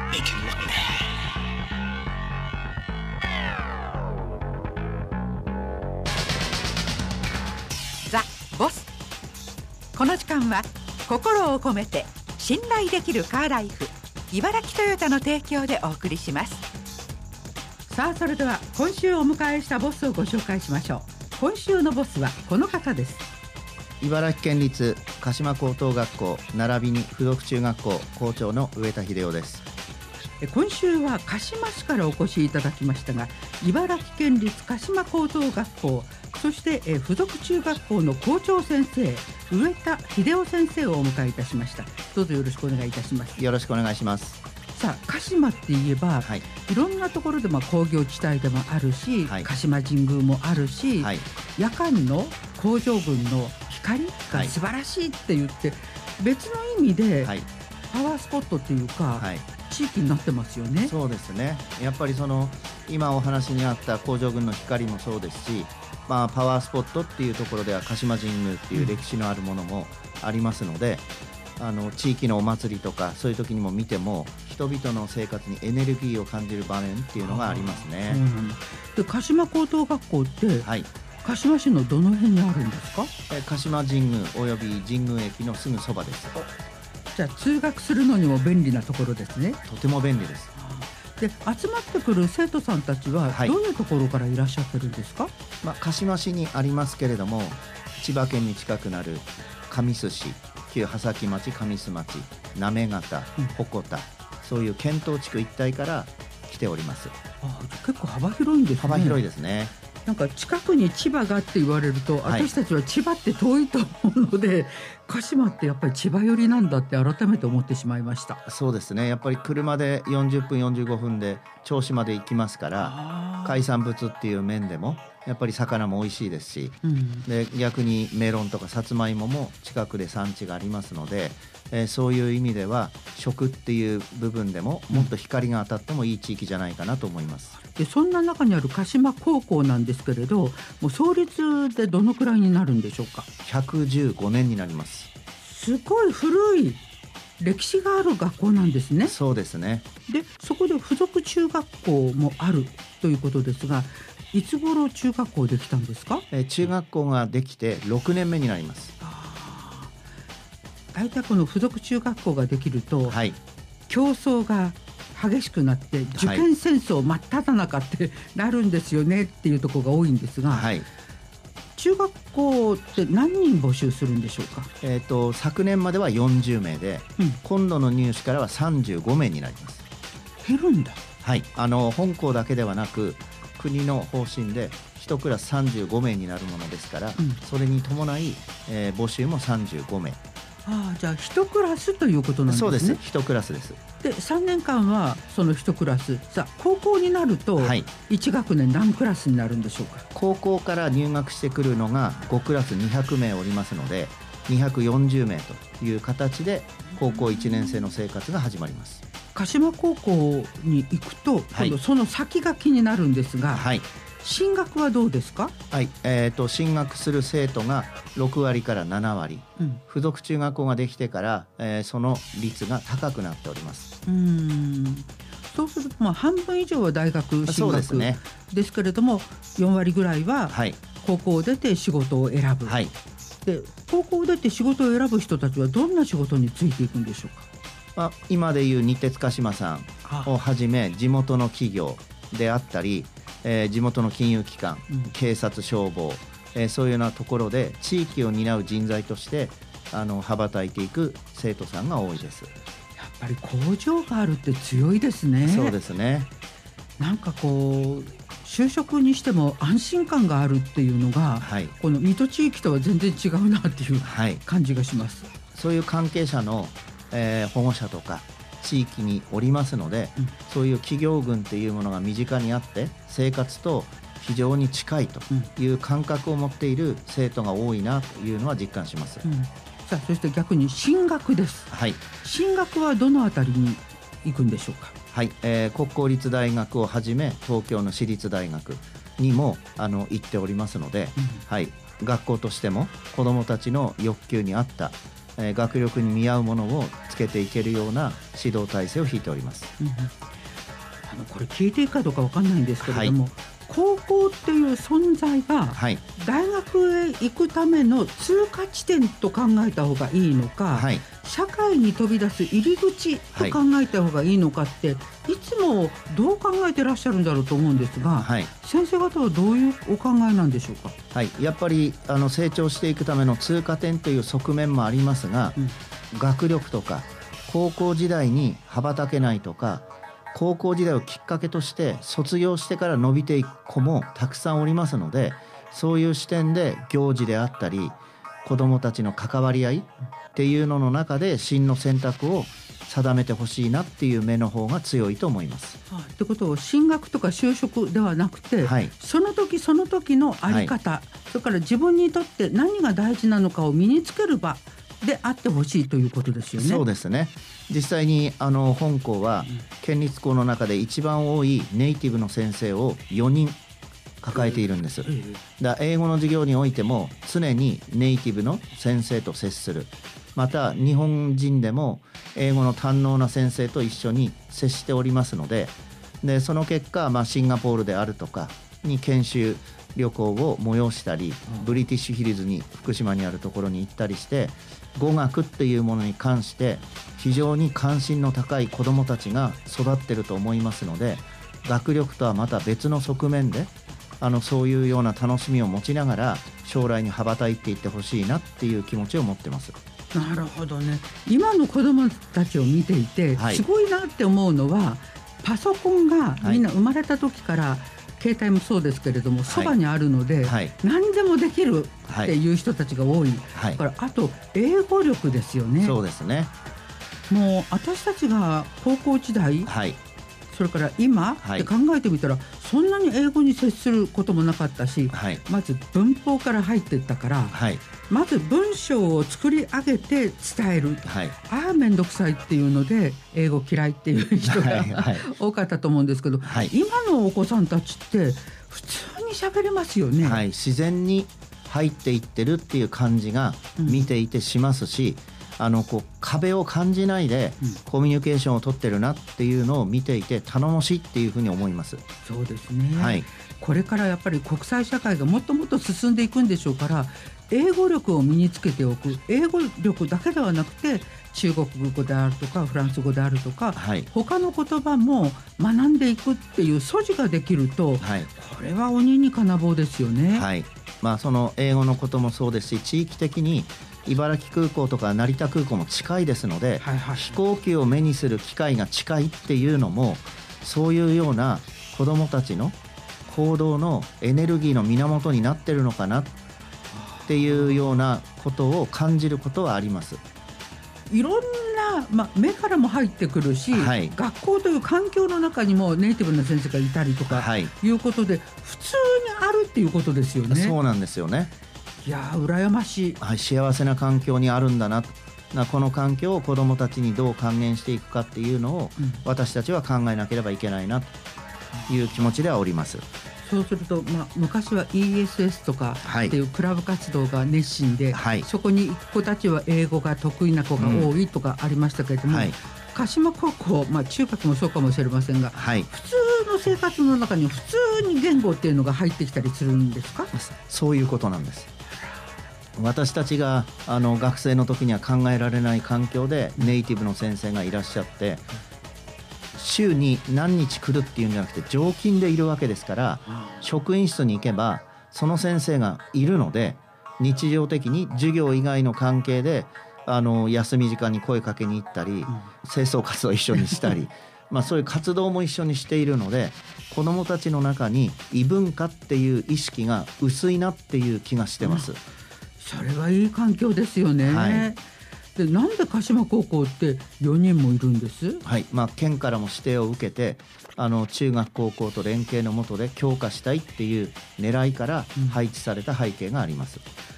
making money. ザ・ボス。この時間は心を込めて信頼できるカーライフ茨城トヨタの提供でお送りします。さあ、それでは今週お迎えしたボスをご紹介しましょう。今週のボスはこの方です。 茨城県立鹿島高等学校並びに附属中学校校長の上田秀夫です。 今週は鹿島市からお越しいただきましたが、茨城県立鹿島高等学校、そして附属中学校の校長先生上田秀夫先生をお迎えいたしました。どうぞよろしくお願いいたします。 よろしくお願いします。 さあ、鹿島って言えば、いろんなところで工業地帯でもあるし、鹿島神宮もあるし、夜間の工場群の光が素晴らしいって言って、別の意味でパワースポットっていうか、地域になってますよね。 そうですね。やっぱり今お話にあった工場群の光もそうですし、パワースポットっていうところでは鹿島神宮っていう歴史のあるものもありますので、地域のお祭りとかそういう時にも見ても人々の生活にエネルギーを感じる場面っていうのがありますね。 で、鹿島高等学校って、鹿島市のどの辺にあるんですか？ 鹿島神宮および神宮駅のすぐそばです。 じゃあ通学するのにも便利なところですね。 とても便利です。 で、集まってくる生徒さんたちはどういうところからいらっしゃってるんですか？ 鹿島市にありますけれども、千葉県に近くなる神栖市、旧波崎町、神栖町、行方、鉾田、そういう県東地区一帯から来ております。 結構幅広いんですね。 幅広いですね。 なんか近くに千葉がって言われると、私たちは千葉って遠いと思うので、鹿島ってやっぱり千葉寄りなんだって改めて思ってしまいました。 そうですね。やっぱり車で40分45分で銚子まで行きますから、海産物っていう面でもやっぱり魚も美味しいですし、で逆にメロンとかさつまいもも近くで産地がありますので、そういう意味では食っていう部分でももっと光が当たってもいい地域じゃないかなと思います。 で、そんな中にある鹿島高校なんですけれど、もう創立でどのくらいになるんでしょうか ？115年になります。 すごい古い歴史がある学校なんですね。 そうですね。 で、そこで附属中学校もあるということですが、いつ頃中学校できたんですか？ 中学校ができて6年目になります。 大体この附属中学校ができると、競争が激しくなって受験戦争真っ只中ってなるんですよねっていうところが多いんですが、中学校って何人募集するんでしょうか？ 昨年までは40名で、今度の入試からは35名になります。 減るんだ。 本校だけではなく国の方針で1クラス35名になるものですから、それに伴い、募集も35名。 じゃあ1クラスということなんですね。 そうです。1クラスです。 で、3年間はその1クラス。さあ、高校になると1学年何クラスになるんでしょうか？ 高校から入学してくるのが5クラス200名おりますので、240名という形で高校1年生の生活が始まります。 鹿島高校に行くと、今度その先が気になるんですが、進学はどうですか？ 進学する生徒が6割から7割、附属中学校ができてから、その率が高くなっております。 そうすると、半分以上は大学進学ですけれども、4割ぐらいは高校を出て仕事を選ぶ。で、高校を出て仕事を選ぶ人たちはどんな仕事についていくんでしょうか？ 今でいう日鉄鹿島さんをはじめ地元の企業であったり、地元の金融機関、警察、消防、そういうようなところで地域を担う人材として羽ばたいていく生徒さんが多いです。 やっぱり工場があるって強いですね。 そうですね。 なんかこう就職にしても安心感があるっていうのが、この水戸地域とは全然違うなっていう感じがします。 そういう関係者の、保護者とか地域におりますので、そういう企業群っていうものが身近にあって生活と非常に近いという感覚を持っている生徒が多いなというのは実感します。 さあ、そして逆に進学です。進学はどのあたりに行くんでしょうか？ 国公立大学をはじめ東京の私立大学にも行っておりますので、学校としても子どもたちの欲求に合った学力に見合うものをつけていけるような指導体制を敷いております。 これ聞いていいかどうか分かんないんですけれども、高校っていう存在が大学へ行くための通過地点と考えた方がいいのか、社会に飛び出す入り口と考えた方がいいのかって、いつもどう考えてらっしゃるんだろうと思うんですが、先生方はどういうお考えなんでしょうか。 やっぱり成長していくための通過点という側面もありますが、学力とか高校時代に羽ばたけないとか、高校時代をきっかけとして卒業してから伸びていく子もたくさんおりますので、そういう視点で行事であったり子どもたちの関わり合いっていうのの中で進路選択を定めてほしいなっていう目の方が強いと思います。 ってことは進学とか就職ではなくて、その時その時の在り方、それから自分にとって何が大事なのかを身につける場であってほしいということですよね。 そうですね。実際に本校は県立校の中で一番多いネイティブの先生を4人抱えているんです。だから英語の授業においても常にネイティブの先生と接する、また日本人でも英語の堪能な先生と一緒に接しておりますので、その結果、シンガポールであるとかに研修旅行を催したり、ブリティッシュヒルズに福島にあるところに行ったりして、語学っていうものに関して非常に関心の高い子どもたちが育ってると思いますので、学力とはまた別の側面でそういうような楽しみを持ちながら将来に羽ばたいていってほしいなっていう気持ちを持ってます。 なるほどね。今の子どもたちを見ていてすごいなって思うのは、パソコンがみんな生まれた時から携帯もそうですけれどもそばにあるので、何でもできるっていう人たちが多い、だからあと英語力ですよね。 そうですね。 もう私たちが高校時代、それから今って考えてみたら、そんなに英語に接することもなかったし、まず文法から入っていったから、まず文章を作り上げて伝える、めんどくさいっていうので英語嫌いっていう人が多かったと思うんですけど、今のお子さんたちって普通に喋れますよね。 自然に入っていってるっていう感じが見ていてしますし、壁を感じないでコミュニケーションを取ってるなっていうのを見ていて頼もしいっていうふうに思います。 そうですね、これからやっぱり国際社会がもっともっと進んでいくんでしょうから、英語力を身につけておく。英語力だけではなくて中国語であるとかフランス語であるとか、他の言葉も学んでいくっていう素地ができると、これは鬼に金棒ですよね。 その英語のこともそうですし、地域的に茨城空港とか成田空港も近いですので、飛行機を目にする機会が近いっていうのも、そういうような子どもたちの行動のエネルギーの源になってるのかなっていうようなことを感じることはあります。 いろんな、目からも入ってくるし、学校という環境の中にもネイティブな先生がいたりとか、いうことで普通にあるっていうことですよね。 そうなんですよね。 いや羨ましい、 幸せな環境にあるんだな、この環境を子どもたちにどう還元していくかっていうのを、私たちは考えなければいけないなという気持ちではおります。 そうすると、昔は ESS とかっていうクラブ活動が熱心で、そこに行く子たちは英語が得意な子が多いとかありましたけれども、鹿島高校、中学もそうかもしれませんが、普通の生活の中に普通に言語っていうのが入ってきたりするんですか？ そういうことなんです。私たちが学生の時には考えられない環境でネイティブの先生がいらっしゃって、週に何日来るっていうんじゃなくて常勤でいるわけですから、職員室に行けばその先生がいるので、日常的に授業以外の関係で休み時間に声かけに行ったり、清掃活動を一緒にしたりそういう活動も一緒にしているので、子どもたちの中に異文化っていう意識が薄いなっていう気がしてます。 それはいい環境ですよね。でなんで鹿島高校って4人もいるんです？ 県からも指定を受けて中学高校と連携の下で強化したいっていう狙いから配置された背景があります。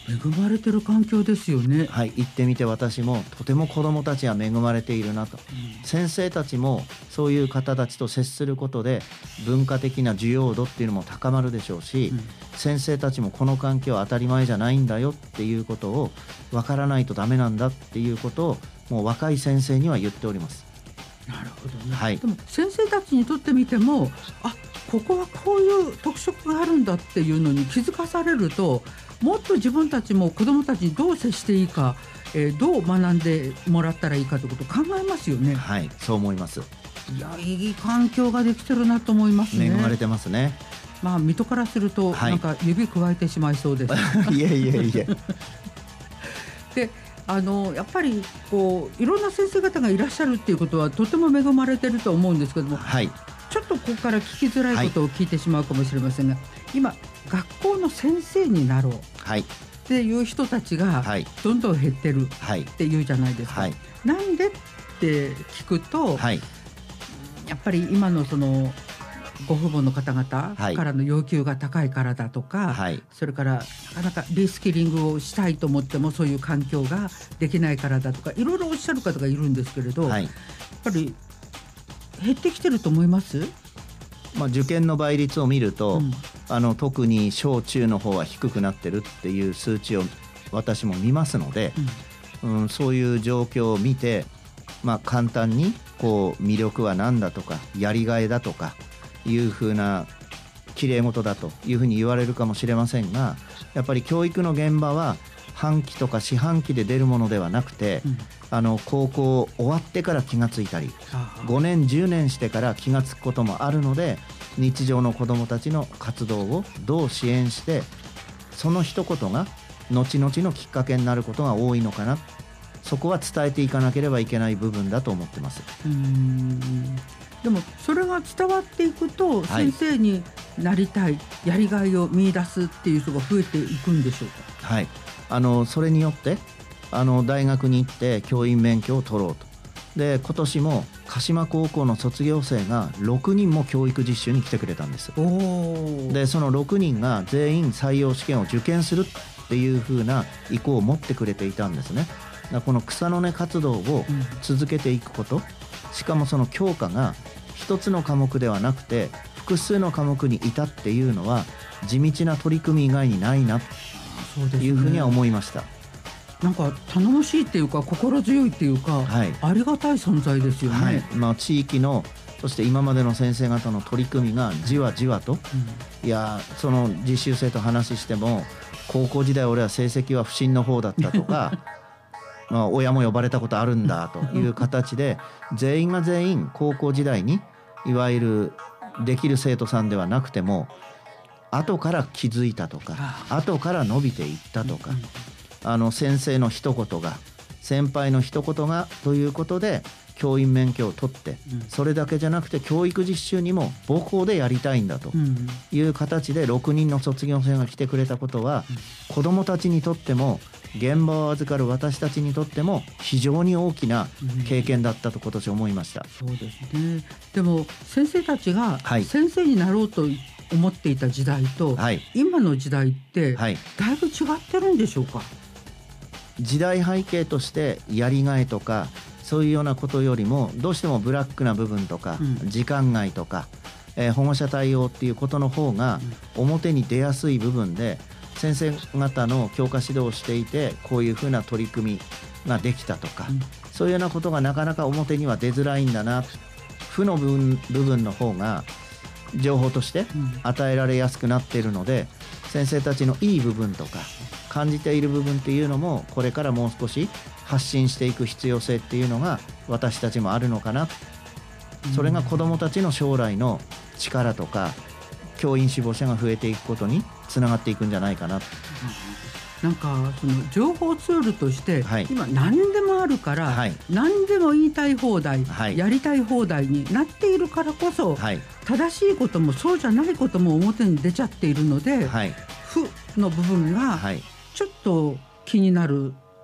恵まれてる環境ですよね。 はい、行ってみて私もとても子どもたちは恵まれているなと、先生たちもそういう方たちと接することで文化的な受容度っていうのも高まるでしょうし、先生たちもこの環境は当たり前じゃないんだよっていうことを分からないとダメなんだっていうことをもう若い先生には言っております。 なるほどね、 はい、 でも先生たちにとってみてもここはこういう特色があるんだっていうのに気づかされると、もっと自分たちも子どもたちにどう接していいか、どう学んでもらったらいいかということを考えますよね。 はい、そう思います。 いや、いい環境ができてるなと思いますね。 恵まれてますね。 水戸からすると、なんか指加えてしまいそうですいえいえいえでやっぱりいろんな先生方がいらっしゃるっていうことはとても恵まれてると思うんですけども、 はい、 ちょっとここから聞きづらいことを聞いてしまうかもしれませんが、今学校の先生になろうっていう人たちがどんどん減ってるっていうじゃないですか、なんでって聞くと、やっぱり今のそのご父母の方々からの要求が高いからだとか、それからなかなかリスキリングをしたいと思ってもそういう環境ができないからだとかいろいろおっしゃる方がいるんですけれど、やっぱり減ってきてると思います？ 受験の倍率を見ると、特に小中の方は低くなってるっていう数値を私も見ますので、そういう状況を見て、簡単に魅力は何だとかやりがいだとかいうふうな綺麗事だというふうに言われるかもしれませんが、やっぱり教育の現場は半期とか四半期で出るものではなくて、高校終わってから気がついたり5年10年してから気がつくこともあるので、日常の子どもたちの活動をどう支援してその一言が後々のきっかけになることが多いのかな、そこは伝えていかなければいけない部分だと思ってます。 でもそれが伝わっていくと、先生になりたい、やりがいを見出すっていう人が増えていくんでしょうか？ はい、それによって大学に行って教員免許を取ろうと。で今年も鹿島高校の卒業生が6人も教育実習に来てくれたんです。でその6人が全員採用試験を受験するっていう風な意向を持ってくれていたんですね。だからこの草の根活動を続けていくこと、しかもその教科が一つの科目ではなくて複数の科目にいたっていうのは地道な取り組み以外にないなというふうには思いました。 なんか頼もしいっていうか心強いっていうか、ありがたい存在ですよね。 地域のそして今までの先生方の取り組みがじわじわと、いやその実習生と話しても高校時代俺は成績は不振の方だったとか親も呼ばれたことあるんだという形で全員が全員高校時代にいわゆるできる生徒さんではなくても後から気づいたとか後から伸びていったとか、先生の一言が先輩の一言がということで教員免許を取って、それだけじゃなくて教育実習にも母校でやりたいんだという形で6人の卒業生が来てくれたことは、子どもたちにとっても現場を預かる私たちにとっても非常に大きな経験だったと今年思いました。 そうですね。でも先生たちが先生になろうと思っていた時代と、今の時代ってだいぶ違ってるんでしょうか？ 時代背景としてやりがいとかそういうようなことよりもどうしてもブラックな部分とか、時間外とか、保護者対応っていうことの方が表に出やすい部分で、先生方の教科指導をしていてこういうふうな取り組みができたとか、そういうようなことがなかなか表には出づらいんだな、負の部分の方が情報として与えられやすくなっているので、先生たちのいい部分とか感じている部分っていうのもこれからもう少し発信していく必要性っていうのが私たちもあるのかな。それが子どもたちの将来の力とか教員志望者が増えていくことにつながっていくんじゃないかな。 なんかその情報ツールとして、今何でもあるから、何でも言いたい放題、やりたい放題になっているからこそ、正しいこともそうじゃないことも表に出ちゃっているので、負の部分がちょっと気になる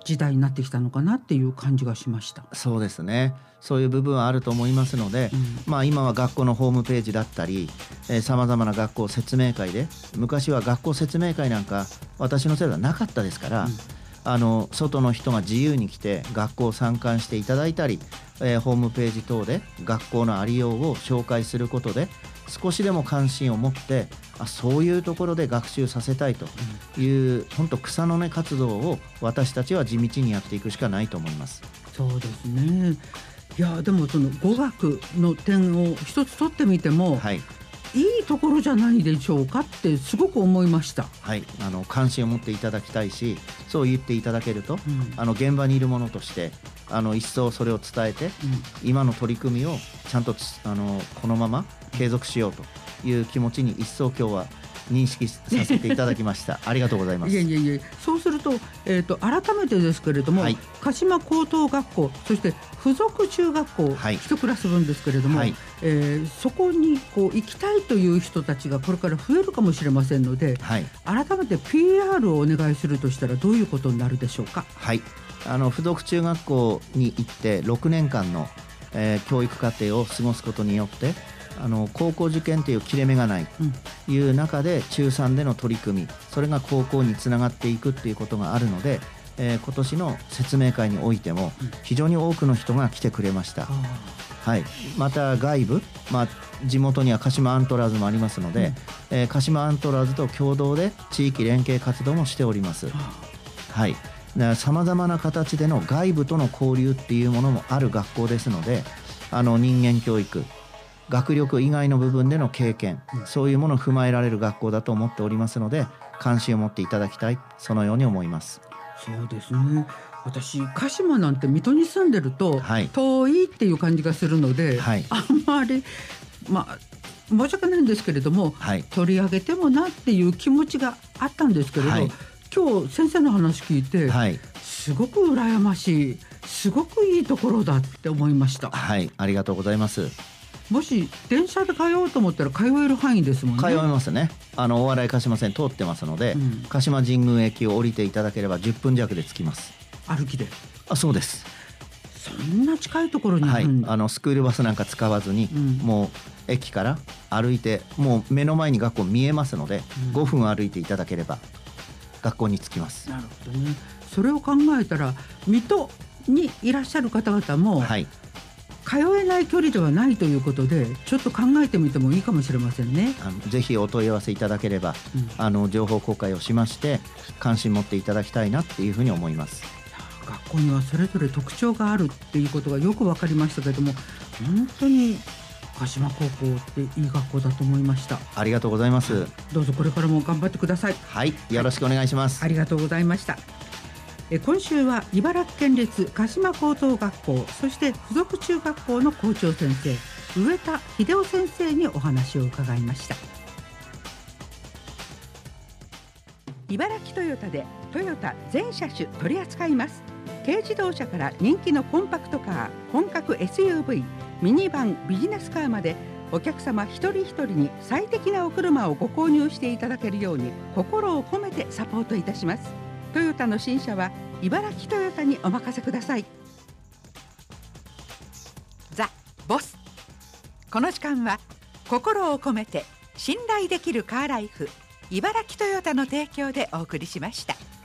時代になってきたのかなっていう感じがしました。 そうですね、そういう部分はあると思いますので、今は学校のホームページだったりさまざまな学校説明会で、昔は学校説明会なんか私の世代はなかったですから、外の人が自由に来て学校参観していただいたり、ホームページ等で学校のありようを紹介することで少しでも関心を持って、そういうところで学習させたいという、本当草の根活動を私たちは地道にやっていくしかないと思います。 そうですね。いやでもその語学の点を一つ取ってみても、いいところじゃないでしょうかってすごく思いました。 関心を持っていただきたいし、そう言っていただけると、現場にいるものとして一層それを伝えて、今の取り組みをちゃんとこのまま継続しようという気持ちに一層今日は認識させていただきましたありがとうございます。 そうすると、改めてですけれども、鹿島高等学校、そして附属中学校、一クラス分ですけれども、そこに行きたいという人たちがこれから増えるかもしれませんので、改めて PR をお願いするとしたらどういうことになるでしょうか。 附属中学校に行って6年間の、教育課程を過ごすことによって高校受験という切れ目がないという中で、中3での取り組み、それが高校につながっていくということがあるので、今年の説明会においても非常に多くの人が来てくれました。また外部、地元には鹿島アントラーズもありますので、鹿島アントラーズと共同で地域連携活動もしております。さまざまな形での外部との交流っていうものもある学校ですので、人間教育、学力以外の部分での経験、そういうものを踏まえられる学校だと思っておりますので、関心を持っていただきたい、そのように思います。 そうですね。私鹿島なんて水戸に住んでると、遠いっていう感じがするので、あんまり申し訳ないんですけれども、取り上げてもなっていう気持ちがあったんですけれど、今日先生の話聞いて、すごく羨ましい、すごくいいところだって思いました。 ありがとうございます。 もし電車で通おうと思ったら通える範囲ですもんね。 通えますね。大洗鹿島線通ってますので、鹿島神宮駅を降りていただければ10分弱で着きます。 歩きで。 そうです。 そんな近いところにあるんだ。 スクールバスなんか使わずに、もう駅から歩いて、もう目の前に学校見えますので、5分歩いていただければ学校に着きます。 なるほどね。それを考えたら水戸にいらっしゃる方々も、通えない距離ではないということで、ちょっと考えてみてもいいかもしれませんね。 ぜひお問い合わせいただければ、情報公開をしまして関心持っていただきたいなっていうふうに思います。 学校にはそれぞれ特徴があるっていうことがよく分かりましたけれども、本当に鹿島高校っていい学校だと思いました。 ありがとうございます。 どうぞこれからも頑張ってください。 よろしくお願いします。 ありがとうございました。今週は茨城県立鹿島高等学校、そして附属中学校の校長先生、上田秀夫先生にお話を伺いました。茨城トヨタでトヨタ全車種取り扱います。軽自動車から人気のコンパクトカー、本格 SUV、ミニバン、ビジネスカーまで、お客様一人一人に最適なお車をご購入していただけるように心を込めてサポートいたします。トヨタの新車は茨城トヨタにお任せください。 ザ・ボス。この時間は心を込めて信頼できるカーライフ茨城トヨタの提供でお送りしました。